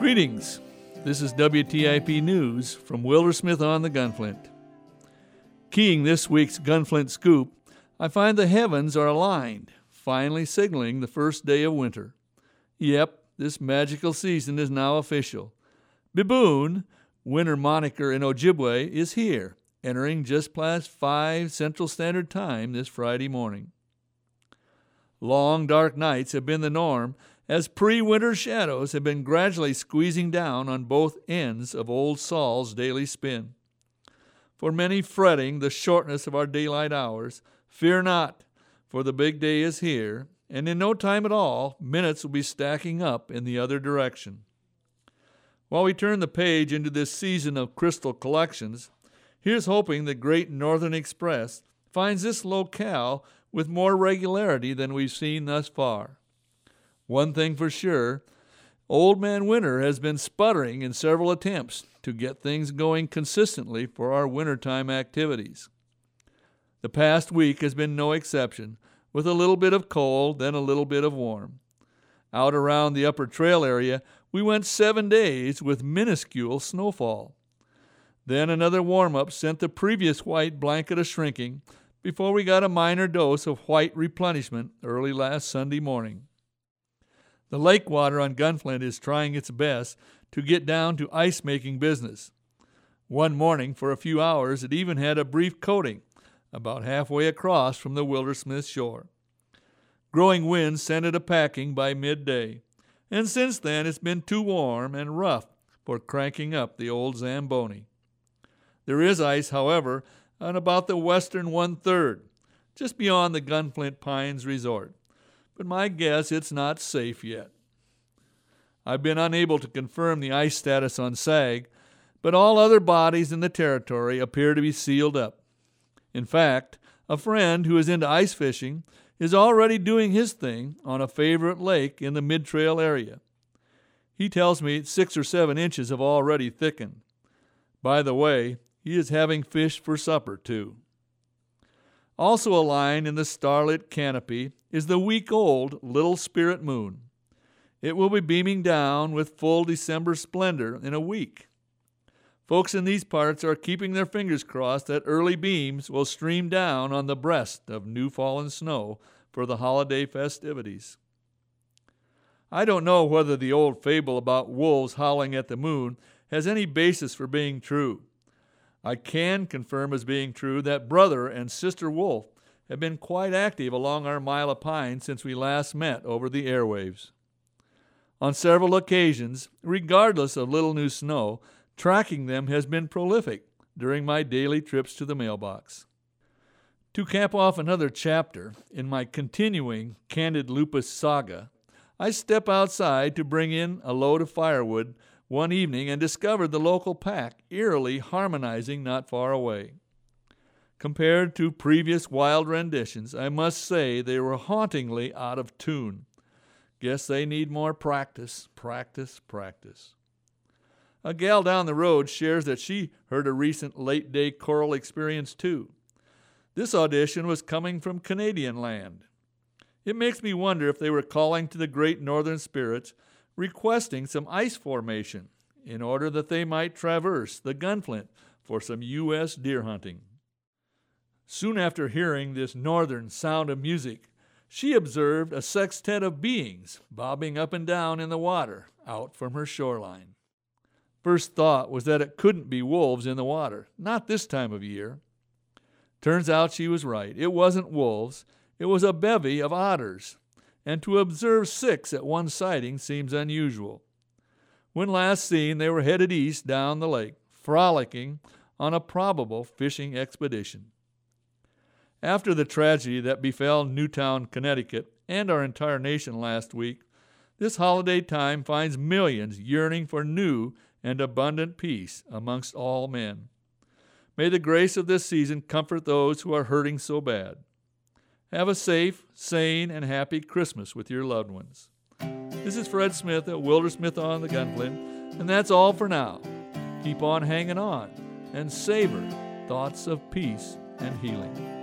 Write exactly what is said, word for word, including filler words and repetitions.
Greetings. This is W T I P News from Wildersmith on the Gunflint. Keying this week's Gunflint Scoop, I find the heavens are aligned, finally signaling the first day of winter. Yep, this magical season is now official. Biboon, winter moniker in Ojibwe, is here, entering just past five Central Standard Time this Friday morning. Long, dark nights have been the norm, as pre-winter shadows have been gradually squeezing down on both ends of Old Sol's daily spin. For many fretting the shortness of our daylight hours, fear not, for the big day is here, and in no time at all, minutes will be stacking up in the other direction. While we turn the page into this season of crystal collections, here's hoping the Great Northern Express finds this locale with more regularity than we've seen thus far. One thing for sure, Old Man Winter has been sputtering in several attempts to get things going consistently for our wintertime activities. The past week has been no exception, with a little bit of cold, then a little bit of warm. Out around the upper trail area, we went seven days with minuscule snowfall. Then another warm-up sent the previous white blanket a-shrinking before we got a minor dose of white replenishment early last Sunday morning. The lake water on Gunflint is trying its best to get down to ice-making business. One morning, for a few hours, it even had a brief coating, about halfway across from the Wildersmith shore. Growing winds sent it a-packing by midday, and since then it's been too warm and rough for cranking up the old Zamboni. There is ice, however, on about the western one-third, just beyond the Gunflint Pines Resort. But my guess it's not safe yet. I've been unable to confirm the ice status on Sag, but all other bodies in the territory appear to be sealed up. In fact, a friend who is into ice fishing is already doing his thing on a favorite lake in the mid-trail area. He tells me six or seven inches have already thickened. By the way, he is having fish for supper, too. Also aligned in the starlit canopy is the week-old Little Spirit Moon. It will be beaming down with full December splendor in a week. Folks in these parts are keeping their fingers crossed that early beams will stream down on the breast of new fallen snow for the holiday festivities. I don't know whether the old fable about wolves howling at the moon has any basis for being true. I can confirm as being true that Brother and Sister Wolf have been quite active along our mile of pine since we last met over the airwaves. On several occasions, regardless of little new snow, tracking them has been prolific during my daily trips to the mailbox. To cap off another chapter in my continuing Candid Lupus saga, I step outside to bring in a load of firewood one evening and discovered the local pack eerily harmonizing not far away. Compared to previous wild renditions, I must say they were hauntingly out of tune. Guess they need more practice, practice, practice. A gal down the road shares that she heard a recent late-day choral experience too. This audition was coming from Canadian land. It makes me wonder if they were calling to the great northern spirits, requesting some ice formation in order that they might traverse the Gunflint for some U S deer hunting. Soon after hearing this northern sound of music, she observed a sextet of beings bobbing up and down in the water out from her shoreline. First thought was that it couldn't be wolves in the water, not this time of year. Turns out she was right. It wasn't wolves, it was a bevy of otters, and to observe six at one sighting seems unusual. When last seen, they were headed east down the lake, frolicking on a probable fishing expedition. After the tragedy that befell Newtown, Connecticut, and our entire nation last week, this holiday time finds millions yearning for new and abundant peace amongst all men. May the grace of this season comfort those who are hurting so bad. Have a safe, sane, and happy Christmas with your loved ones. This is Fred Smith at Wildersmith on the Gunflint, and that's all for now. Keep on hanging on and savor thoughts of peace and healing.